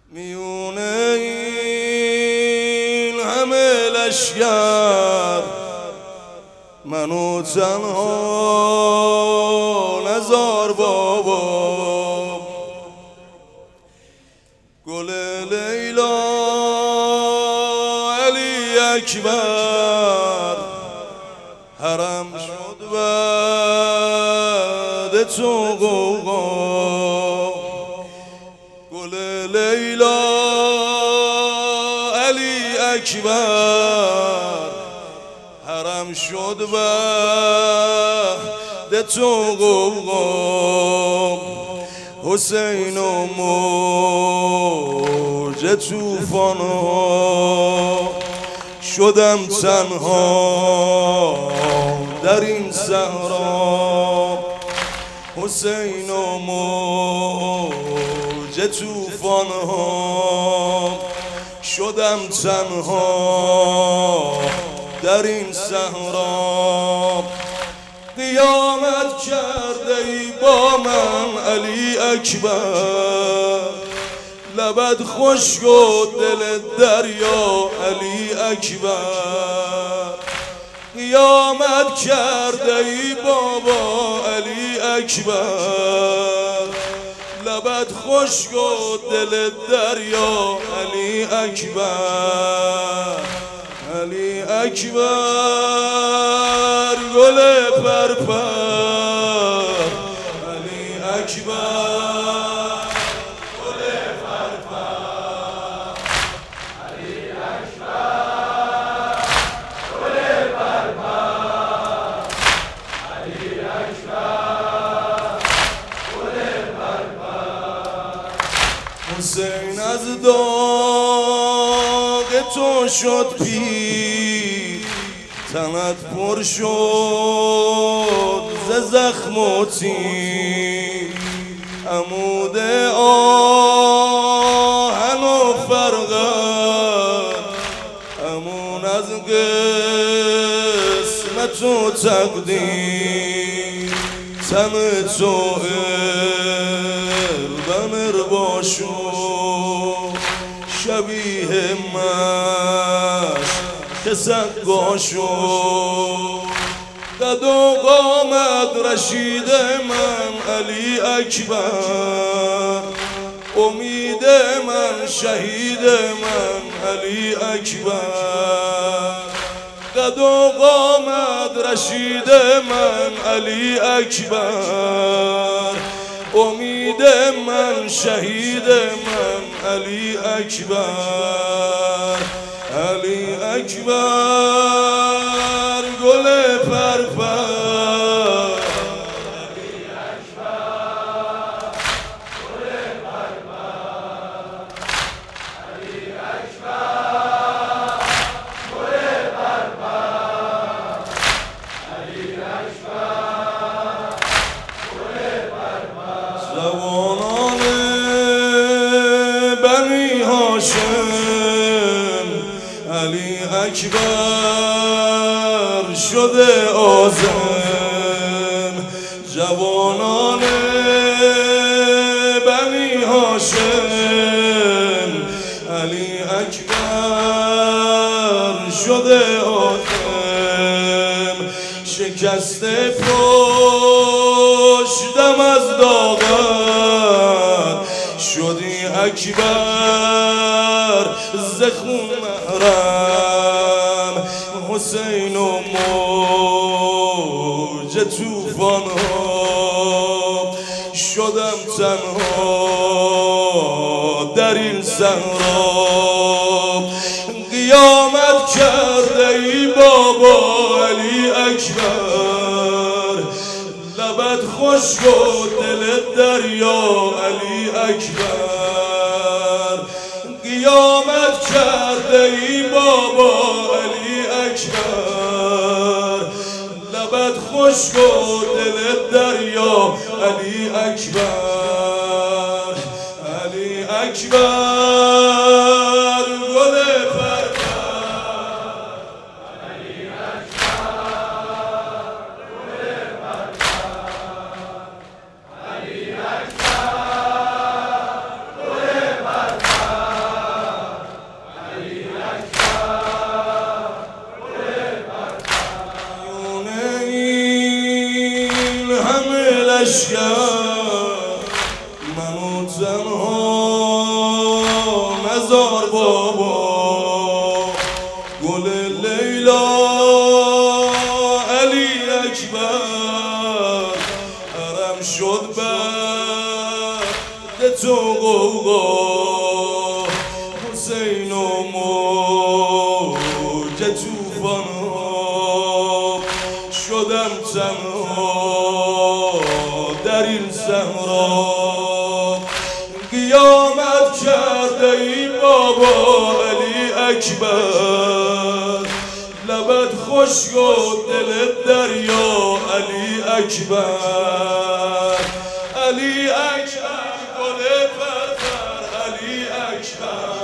میونه این همه لشگر منو تنها نزار بابا. گل لیلا علی اکبر حرم شد بعد تو غوغا. گل لیلا علی اکبر حرم شد بعد تو غوغا. حسین و موج توفان ها شدم تنها در این صحرا. حسین و موج توفان ها شدم تنها در این صحرا. قیامت کرده ای با من علی اکبر، لبت خشک و دل دریا علی اکبر. قیامت کرده ای بابا علی اکبر، لبت خشک و دل دریا علی اکبر. علی اکبر گل پرپر، علی اکبر گل پرپر، علی اکبر گل پرپر، علی اکبر گل پرپر. حسین از داغ تو شد پیر، تنت پر شد ز زخم و تیر. عمود آهن و فرقد امون از قسمت و تقدیر. تن تو اربمر باشو شبیه مشت که سقاشو. قد و قامت رشید من علی اکبر، امید من شهید من علی اکبر. قد و قامت رشید من علی اکبر، امید من شهید من علی اکبر. علی اکبر گل پرپر، علی اکبر گل پرپر، علی اکبر گل پرپر، علی اکبر گل پرپر. جوانان بنی هاشم علی اکبر شده آزم. جوانان بنی هاشم علی اکبر شده آزم. شکسته پشتم از داغت شدی اکبر ز خون محرم. حسین و موج توفان ها شدم تنها در این صحرا. قیامت کرده ای بابا علی اکبر، لبت خشک و دل دریا علی اکبر. قیامت کرده ای بابا علی اکبر، لبت خشک و دل دریا علی اکبر. علی اکبر گل پرپر، علی اکبر گل پرپر، علی اکبر گل پرپر. بابا گل لیلا علی اکبر حرم شد بعد تو غوغا حسین و موج توفان شدم تنها در این صحرا قیامت کرده ای بابا علی اکبر لبت خشک و دلت دریا علی اکبر علی اکبر گل پرپر علی اکبر